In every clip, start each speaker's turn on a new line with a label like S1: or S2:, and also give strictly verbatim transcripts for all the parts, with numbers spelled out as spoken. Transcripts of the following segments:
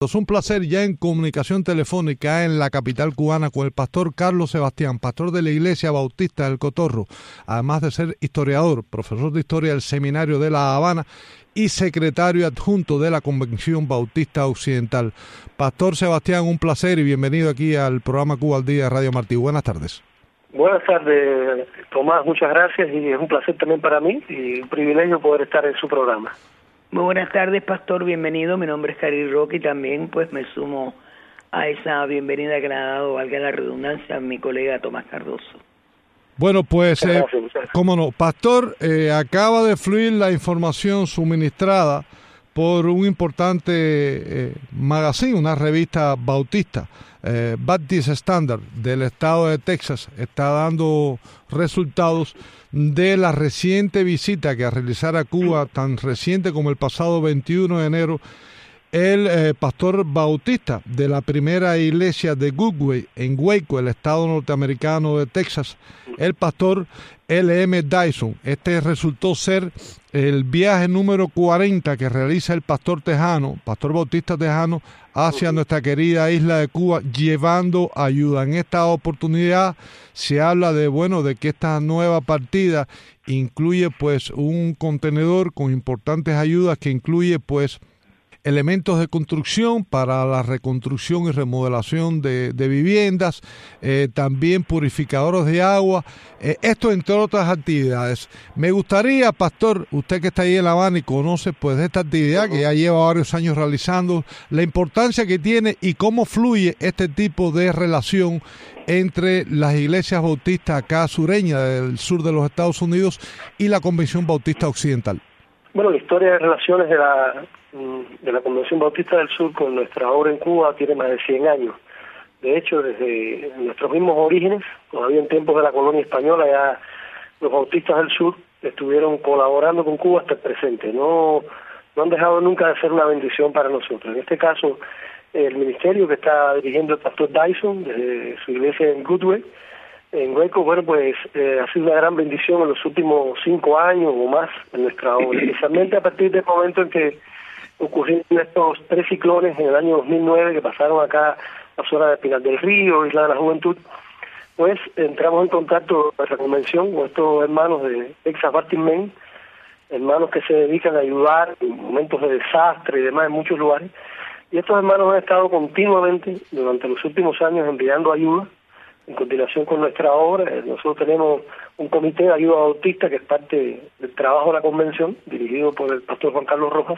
S1: Es un placer ya en comunicación telefónica en la capital cubana con el pastor Carlos Sebastián, pastor de la Iglesia Bautista del Cotorro, además de ser historiador, profesor de historia del Seminario de La Habana y secretario adjunto de la Convención Bautista Occidental. Pastor Sebastián, un placer y bienvenido aquí al programa Cuba al Día de Radio Martí. Buenas tardes.
S2: Buenas tardes, Tomás, muchas gracias y es un placer también para mí y un privilegio poder estar en su programa.
S3: Muy buenas tardes, pastor, bienvenido. Mi nombre es Cari Roque y también pues me sumo a esa bienvenida que le ha dado, valga la redundancia, a mi colega Tomás Cardoso.
S1: Bueno, pues, eh, cómo no, pastor, eh, acaba de fluir la información suministrada por un importante eh, magazine, una revista bautista, eh, Baptist Standard, del estado de Texas, está dando resultados de la reciente visita que a realizar a Cuba, tan reciente como el pasado veintiuno de enero, el eh, pastor bautista de la primera iglesia de Goodway, en Waco, el estado norteamericano de Texas, el pastor L M Dyson. Este resultó ser el viaje número cuarenta que realiza el pastor tejano, pastor bautista tejano, hacia nuestra querida isla de Cuba, llevando ayuda. En esta oportunidad se habla de, bueno, de que esta nueva partida incluye pues un contenedor con importantes ayudas que incluye pues elementos de construcción para la reconstrucción y remodelación de, de viviendas, eh, también purificadores de agua, eh, esto entre otras actividades. Me gustaría, pastor, usted que está ahí en La Habana y conoce pues esta actividad que ya lleva varios años realizando, la importancia que tiene y cómo fluye este tipo de relación entre las iglesias bautistas acá sureñas del sur de los Estados Unidos y la Convención Bautista Occidental.
S2: Bueno, la historia de relaciones de la de la Convención Bautista del Sur con nuestra obra en Cuba tiene más de cien años. De hecho, desde nuestros mismos orígenes, todavía en tiempos de la colonia española, ya los bautistas del sur estuvieron colaborando con Cuba hasta el presente. No, no han dejado nunca de ser una bendición para nosotros. En este caso, el ministerio que está dirigiendo el pastor Dyson, desde su iglesia en Goodway, en Waco, bueno, pues eh, ha sido una gran bendición en los últimos cinco años o más en nuestra obra, especialmente a partir del momento en que ocurrieron estos tres ciclones en el año dos mil nueve que pasaron acá a la zona de Pinar del Río, Isla de la Juventud. Pues entramos en contacto con nuestra convención con estos hermanos de Texas Baptist Maine, hermanos que se dedican a ayudar en momentos de desastre y demás en muchos lugares, y estos hermanos han estado continuamente durante los últimos años enviando ayuda en continuación con nuestra obra. Nosotros tenemos un comité de ayuda bautista que es parte del trabajo de la convención, dirigido por el pastor Juan Carlos Rojas.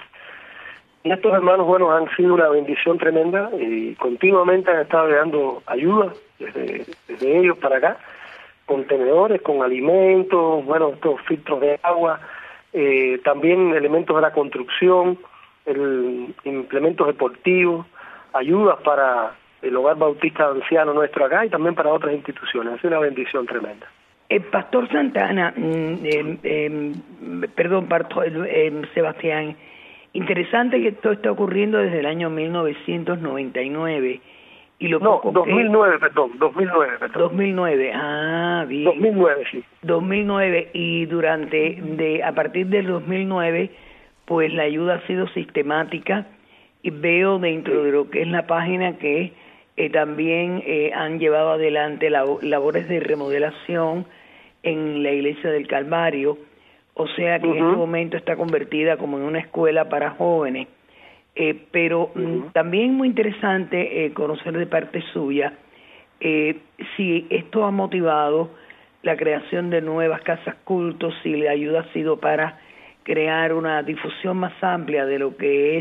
S2: Y estos hermanos, bueno, han sido una bendición tremenda y continuamente han estado dando ayuda desde, desde ellos para acá, contenedores con alimentos, bueno, estos filtros de agua, eh, también elementos de la construcción, el, implementos deportivos, ayudas para el hogar bautista anciano nuestro acá y también para otras instituciones. Ha sido una bendición tremenda.
S3: El pastor Santana, eh, eh, perdón, pastor, eh, Sebastián, interesante que esto está ocurriendo desde el año mil novecientos noventa y nueve. Y lo
S2: no,
S3: poco
S2: dos mil nueve,
S3: que...
S2: perdón, dos mil nueve, perdón.
S3: dos mil nueve, ah, bien.
S2: dos mil nueve, sí.
S3: dos mil nueve, y durante, de a partir del dos mil nueve, pues la ayuda ha sido sistemática, y veo dentro de lo que es la página que eh, también eh, han llevado adelante lab- labores de remodelación en la Iglesia del Calvario, o sea que uh-huh. en este momento está convertida como en una escuela para jóvenes. Eh, pero uh-huh. m, también muy interesante eh, conocer de parte suya eh, si esto ha motivado la creación de nuevas casas cultos, si la ayuda ha sido para crear una difusión más amplia de lo que es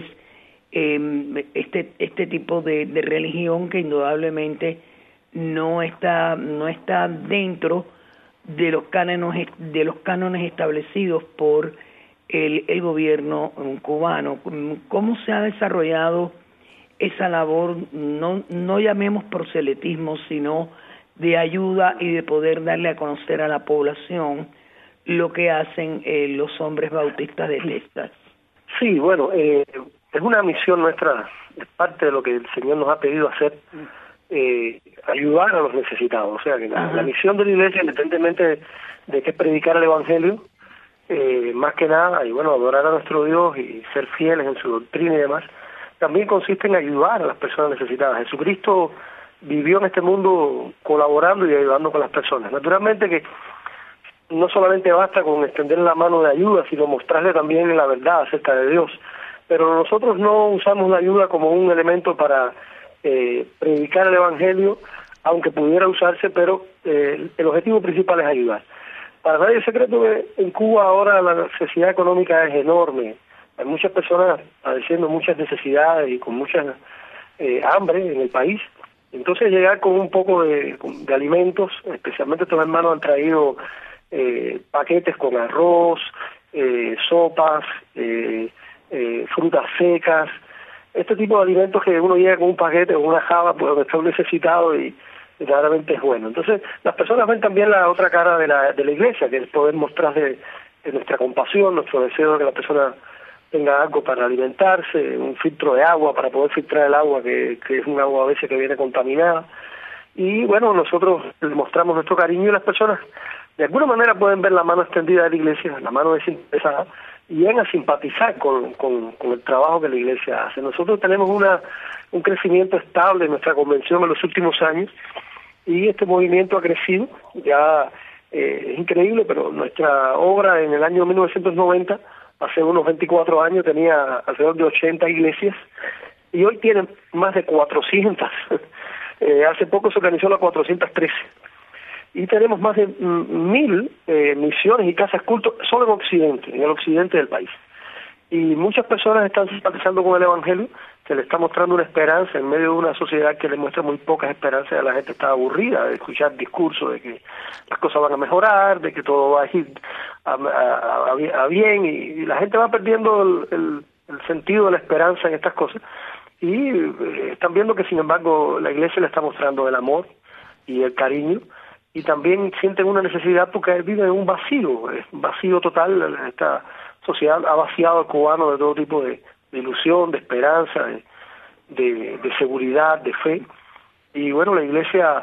S3: eh, este este tipo de, de religión que indudablemente no está no está dentro de los cánones de los cánones establecidos por el, el gobierno cubano. ¿Cómo se ha desarrollado esa labor, no no llamemos proselitismo, sino de ayuda y de poder darle a conocer a la población lo que hacen eh, los hombres bautistas de Texas?
S2: Sí, bueno, eh, es una misión nuestra, es parte de lo que el Señor nos ha pedido hacer, eh, ayudar a los necesitados. O sea, que la, la misión de la Iglesia, independientemente de, de que es predicar el Evangelio, eh, más que nada, y bueno, adorar a nuestro Dios y ser fieles en su doctrina y demás, también consiste en ayudar a las personas necesitadas. Jesucristo vivió en este mundo colaborando y ayudando con las personas. Naturalmente que no solamente basta con extender la mano de ayuda, sino mostrarle también la verdad acerca de Dios. Pero nosotros no usamos la ayuda como un elemento para eh, predicar el Evangelio, aunque pudiera usarse, pero eh, el objetivo principal es ayudar. Para nadie es secreto que en Cuba ahora la necesidad económica es enorme. Hay muchas personas padeciendo muchas necesidades y con mucha eh, hambre en el país. Entonces llegar con un poco de, de alimentos, especialmente estos hermanos han traído eh, paquetes con arroz, eh, sopas, eh, eh, frutas secas, este tipo de alimentos que uno llega con un paquete o una java, pues está necesitado y claramente es bueno. Entonces las personas ven también la otra cara de la, de la iglesia, que es poder mostrar de, de nuestra compasión, nuestro deseo de que la persona tenga algo para alimentarse, un filtro de agua para poder filtrar el agua, que, que es un agua a veces que viene contaminada. Y bueno, nosotros le mostramos nuestro cariño y las personas de alguna manera pueden ver la mano extendida de la iglesia, la mano desinteresada, y llegan a simpatizar con, con, con el trabajo que la iglesia hace. Nosotros tenemos una un crecimiento estable en nuestra convención en los últimos años, y este movimiento ha crecido, ya eh, es increíble, pero nuestra obra en el año mil novecientos noventa, hace unos veinticuatro años, tenía alrededor de ochenta iglesias, y hoy tienen más de cuatrocientas. eh, hace poco se organizó la cuatrocientas trece. Y tenemos más de mil eh, misiones y casas cultos solo en Occidente, en el occidente del país. Y muchas personas están simpatizando con el Evangelio, que le está mostrando una esperanza en medio de una sociedad que le muestra muy pocas esperanzas. La gente está aburrida de escuchar discursos de que las cosas van a mejorar, de que todo va a ir a, a, a, a bien, y, y la gente va perdiendo el, el, el sentido de la esperanza en estas cosas. Y eh, están viendo que, sin embargo, la iglesia le está mostrando el amor y el cariño, y también sienten una necesidad porque viven en un vacío, es un vacío total. Esta sociedad ha vaciado al cubano de todo tipo de, de ilusión, de esperanza, de, de, de seguridad, de fe. Y bueno, la iglesia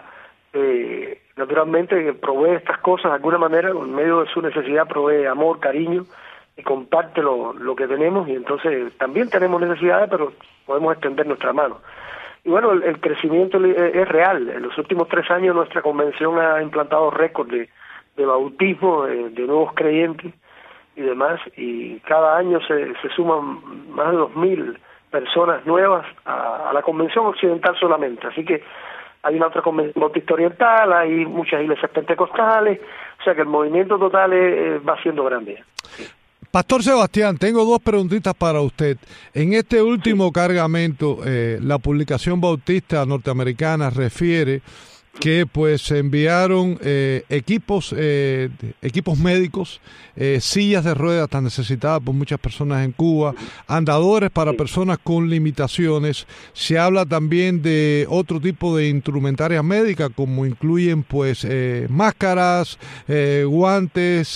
S2: eh, naturalmente provee estas cosas de alguna manera, en medio de su necesidad provee amor, cariño, y comparte lo, lo que tenemos, y entonces también tenemos necesidades, pero podemos extender nuestra mano. Y bueno, el, el crecimiento es real. En los últimos tres años nuestra convención ha implantado récord de, de bautismo, de, de nuevos creyentes y demás, y cada año se, se suman más de dos mil personas nuevas a, a la convención occidental solamente. Así que hay una otra convención bautista oriental, hay muchas iglesias pentecostales, o sea que el movimiento total es, va siendo grande. Sí.
S1: Pastor Sebastián, tengo dos preguntitas para usted. En este último sí. cargamento, eh, la publicación bautista norteamericana refiere que pues se enviaron eh, equipos eh, equipos médicos, eh, sillas de ruedas tan necesitadas por muchas personas en Cuba, andadores para personas con limitaciones. Se habla también de otro tipo de instrumentaria médica, como incluyen pues eh, máscaras, eh, guantes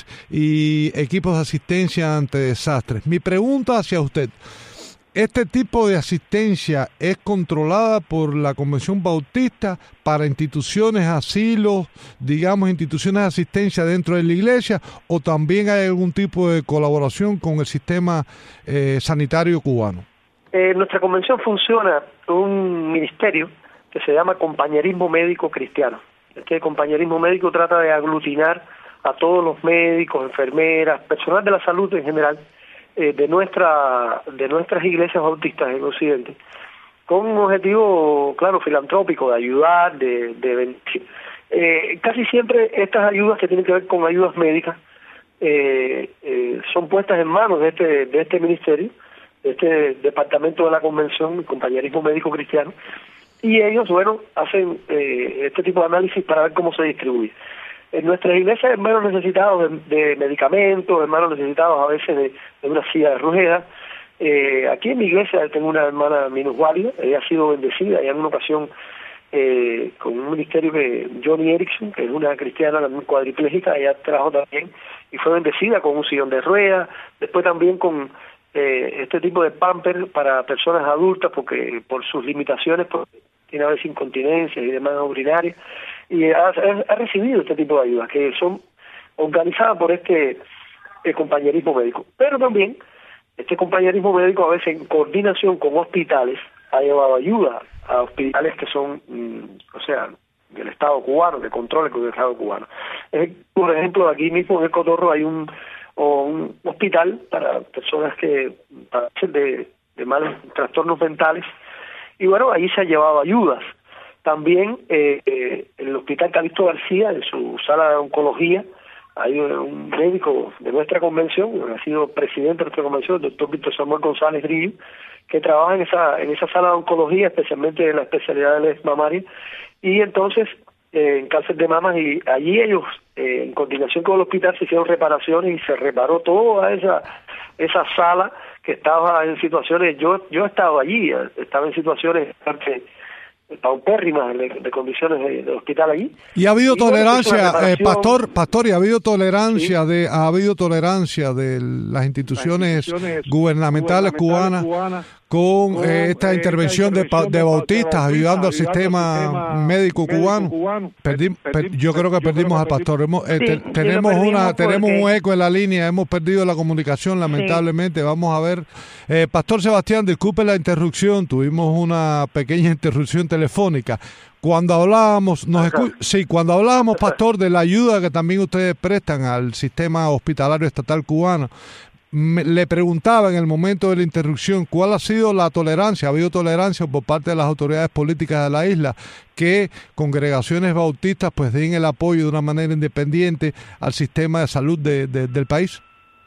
S1: y equipos de asistencia ante desastres. Mi pregunta hacia usted: ¿este tipo de asistencia es controlada por la Convención Bautista para instituciones, asilos, digamos, instituciones de asistencia dentro de la iglesia, o también hay algún tipo de colaboración con el sistema eh, sanitario cubano?
S2: Eh, nuestra convención funciona con un ministerio que se llama Compañerismo Médico Cristiano. Este compañerismo médico trata de aglutinar a todos los médicos, enfermeras, personal de la salud en general, de nuestra de nuestras iglesias bautistas en Occidente, con un objetivo, claro, filantrópico, de ayudar, de, de bendecir. Eh, casi siempre estas ayudas que tienen que ver con ayudas médicas eh, eh, son puestas en manos de este de este ministerio, de este departamento de la convención, el Compañerismo Médico Cristiano, y ellos, bueno, hacen eh, este tipo de análisis para ver cómo se distribuye. En nuestras iglesias, hermanos necesitados de, de medicamentos, hermanos necesitados a veces de, de una silla de ruedas. Eh, aquí en mi iglesia tengo una hermana minusválida, ella ha sido bendecida, y en una ocasión eh, con un ministerio que Johnny Erickson, que es una cristiana cuadriplégica, ella trabajó también y fue bendecida con un sillón de ruedas, después también con eh, este tipo de pamper para personas adultas, porque por sus limitaciones pues, tiene a veces incontinencia y demás urinarias, y ha, ha recibido este tipo de ayudas que son organizadas por este el compañerismo médico. Pero también este compañerismo médico a veces en coordinación con hospitales ha llevado ayuda a hospitales que son, mm, o sea, del Estado cubano, de control del Estado cubano. Es, por ejemplo, aquí mismo en El Cotorro hay un, o un hospital para personas que padecen de, de malos trastornos mentales, y bueno, ahí se ha llevado ayudas. También eh, eh, el Hospital Calixto García, en su sala de oncología, hay un, un médico de nuestra convención, ha sido presidente de nuestra convención, el doctor Víctor Samuel González Grillo, que trabaja en esa en esa sala de oncología, especialmente en la especialidad de mamaria, y entonces eh, en cáncer de mamas, y allí ellos, eh, en coordinación con el hospital, se hicieron reparaciones y se reparó toda esa esa sala que estaba en situaciones, yo yo he estado allí, estaba en situaciones bastante paupérrimas de, de condiciones de, de hospital allí.
S1: Y ha habido
S2: y
S1: tolerancia,
S2: bueno,
S1: eh, pastor, pastor, y ha habido tolerancia
S2: ¿sí?
S1: de, ha habido tolerancia de las instituciones, las instituciones gubernamentales, gubernamentales cubanas, cubanas con, con eh, esta, eh, intervención esta intervención de, de bautistas, de ayudando al sistema, sistema médico cubano. cubano. Perdi, per, yo creo que perdimos al pastor. Hemos, eh, sí, te, tenemos una, tenemos un eco en la línea, hemos perdido la comunicación, lamentablemente. Sí. Vamos a ver. Eh, pastor Sebastián, disculpe la interrupción, tuvimos una pequeña interrupción telefónica. Cuando hablábamos, nos escu sí, cuando hablábamos, pastor, de la ayuda que también ustedes prestan al sistema hospitalario estatal cubano, me, le preguntaba en el momento de la interrupción cuál ha sido la tolerancia, ha habido tolerancia por parte de las autoridades políticas de la isla, que congregaciones bautistas pues den el apoyo de una manera independiente al sistema de salud de, de, del país.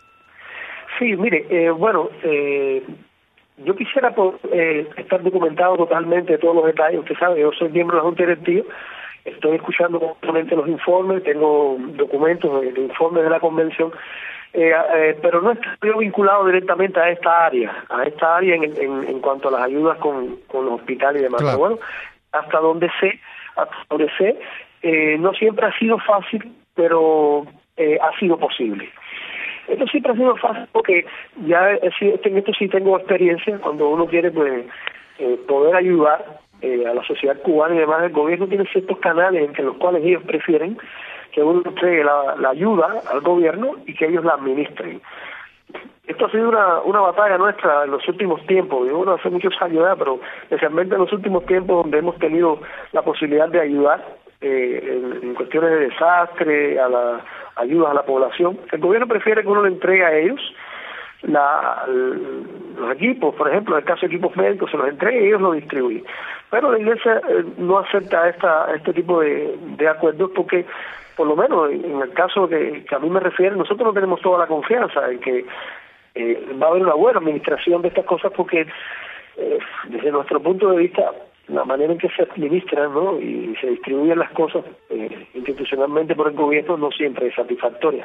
S2: Sí, mire, eh, bueno, eh, yo quisiera por, eh, estar documentado totalmente de todos los detalles. Usted sabe, yo soy miembro de la Junta Directiva, estoy escuchando constantemente los informes, tengo documentos de, de informes de la convención, eh, eh, pero no estoy vinculado directamente a esta área, a esta área en, en, en cuanto a las ayudas con, con los hospitales y demás.
S1: Claro.
S2: Pero bueno, hasta donde sé, hasta donde sé, eh, no siempre ha sido fácil, pero eh, ha sido posible. Esto siempre ha sido fácil porque ya en esto sí tengo experiencia. Cuando uno quiere pues eh, poder ayudar eh, a la sociedad cubana y demás, el gobierno tiene ciertos canales entre los cuales ellos prefieren que uno entregue la, la ayuda al gobierno y que ellos la administren. Esto ha sido una, una batalla nuestra en los últimos tiempos, y bueno, hace muchos años ya, pero especialmente en los últimos tiempos donde hemos tenido la posibilidad de ayudar eh, en, en cuestiones de desastre, a la ayuda a la población. El gobierno prefiere que uno le entregue a ellos la, los equipos, por ejemplo, en el caso de equipos médicos, se los entregue y ellos los distribuyen. Pero la Iglesia eh, no acepta esta, este tipo de, de acuerdos porque, por lo menos en el caso que, que a mí me refiere, nosotros no tenemos toda la confianza en que eh, va a haber una buena administración de estas cosas porque eh, desde nuestro punto de vista la manera en que se administran, ¿no?, y se distribuyen las cosas eh, institucionalmente por el gobierno no siempre es satisfactoria.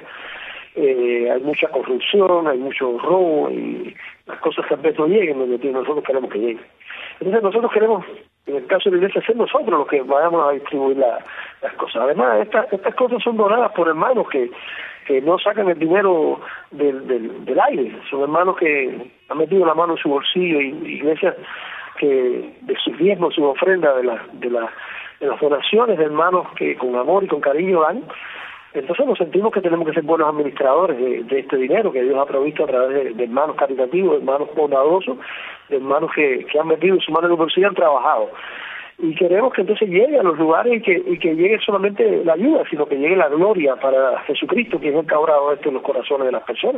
S2: Eh, hay mucha corrupción, hay mucho robo y las cosas tal vez no lleguen donde nosotros queremos que lleguen. Entonces nosotros queremos, en el caso de la Iglesia, ser nosotros los que vayamos a distribuir la, las cosas. Además, esta, estas cosas son donadas por hermanos que, que no sacan el dinero del, del, del aire. Son hermanos que han metido la mano en su bolsillo y, y iglesias que de sus diezmos, sus ofrendas, de, la, de, la, de las donaciones de hermanos que con amor y con cariño dan. Entonces nos sentimos que tenemos que ser buenos administradores de, de este dinero que Dios ha provisto a través de, de hermanos caritativos, de hermanos bondadosos, de hermanos que, que han metido su mano en el bolsillo y han trabajado. Y queremos que entonces llegue a los lugares y que, y que llegue solamente la ayuda, sino que llegue la gloria para Jesucristo, que es el que ha obrado esto en los corazones de las personas.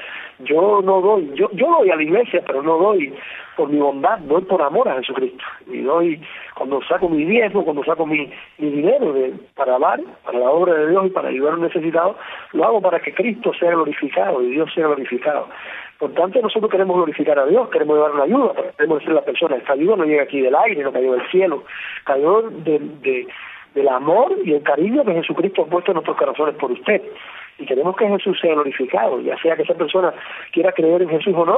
S2: Yo no doy, yo yo doy a la iglesia, pero no doy por mi bondad, doy por amor a Jesucristo. Y doy, cuando saco mi diezmo, cuando saco mi, mi dinero de, para dar, para la obra de Dios y para ayudar a los necesitados, lo hago para que Cristo sea glorificado y Dios sea glorificado. Por tanto, nosotros queremos glorificar a Dios, queremos dar una ayuda, queremos ser la persona. Esta ayuda no llega aquí del aire, no cayó del cielo, cayó de, de, del amor y el cariño que Jesucristo ha puesto en nuestros corazones por usted. Y queremos que Jesús sea glorificado, ya sea que esa persona quiera creer en Jesús o no,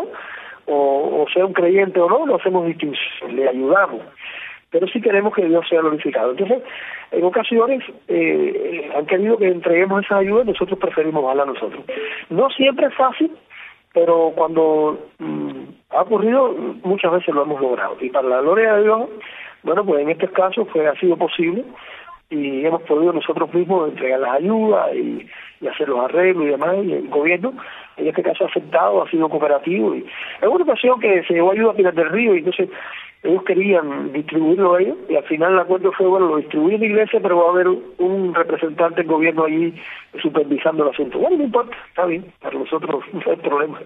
S2: o, o sea un creyente o no, no hacemos distinción, le ayudamos, pero sí queremos que Dios sea glorificado. Entonces, en ocasiones eh, han querido que entreguemos esas ayudas, nosotros preferimos darlas a nosotros. No siempre es fácil, pero cuando mmm, ha ocurrido, muchas veces lo hemos logrado. Y para la gloria de Dios, bueno, pues en este caso pues ha sido posible, y hemos podido nosotros mismos entregar las ayudas y, y hacer los arreglos y demás, y el gobierno, en este caso afectado, ha sido cooperativo. Y en una ocasión que se llevó ayuda a Pinar del Río, y entonces ellos querían distribuirlo a ellos, y al final el acuerdo fue, bueno, lo distribuye la iglesia, pero va a haber un representante del gobierno allí supervisando el asunto. Bueno, no importa, está bien, para nosotros no hay problema.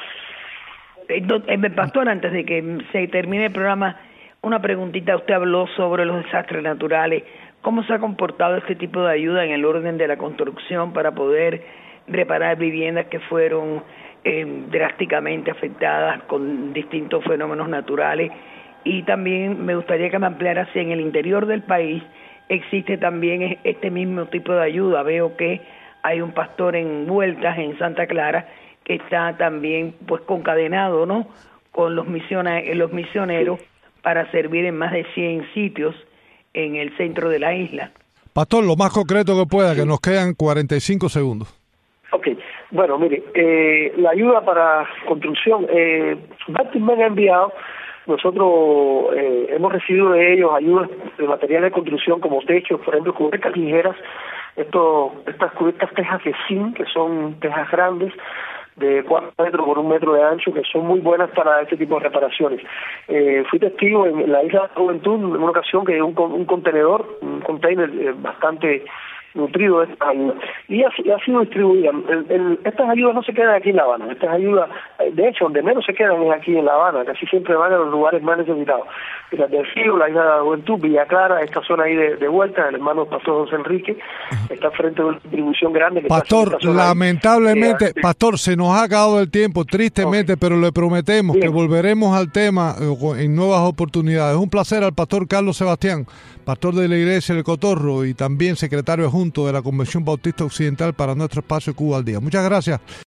S3: Eh, Pastor, antes de que se termine el programa, una preguntita. Usted habló sobre los desastres naturales. ¿Cómo se ha comportado este tipo de ayuda en el orden de la construcción para poder reparar viviendas que fueron eh, drásticamente afectadas con distintos fenómenos naturales? Y también me gustaría que me ampliara si en el interior del país existe también este mismo tipo de ayuda. Veo que hay un pastor en Vueltas, en Santa Clara, que está también pues concadenado, ¿no?, con los misioneros, los misioneros para servir en más de cien sitios en el centro de la isla.
S1: Pastor, lo más concreto que pueda, que nos quedan cuarenta y cinco segundos.
S2: Ok, bueno, mire, eh, la ayuda para construcción, eh, Baptist me ha enviado. Nosotros eh, hemos recibido de ellos ayudas de materiales de construcción como techos, por ejemplo, cubiertas ligeras, esto, estas cubiertas tejas de zinc, que son tejas grandes, de cuatro metros por un metro de ancho, que son muy buenas para este tipo de reparaciones. Eh, fui testigo en la isla de la Juventud, en una ocasión, que un, un contenedor, un container eh, bastante nutrido de esta ayuda, y ha, ha sido distribuida. El, el, estas ayudas no se quedan aquí en La Habana, estas ayudas, de hecho, donde menos se quedan es aquí en La Habana, casi siempre van a los lugares más necesitados. Pinar del Río, la isla de la Juventud, Villa Clara, esta zona ahí de, de Vuelta, el hermano Pastor José Enrique, está frente de una distribución grande. Que
S1: Pastor, lamentablemente, ahí, Pastor, se nos ha acabado el tiempo, tristemente, okay, pero le prometemos Bien. que volveremos al tema en nuevas oportunidades. Un placer al Pastor Carlos Sebastián, pastor de la Iglesia del Cotorro y también secretario adjunto de la Convención Bautista Occidental para nuestro espacio Cuba al Día. Muchas gracias.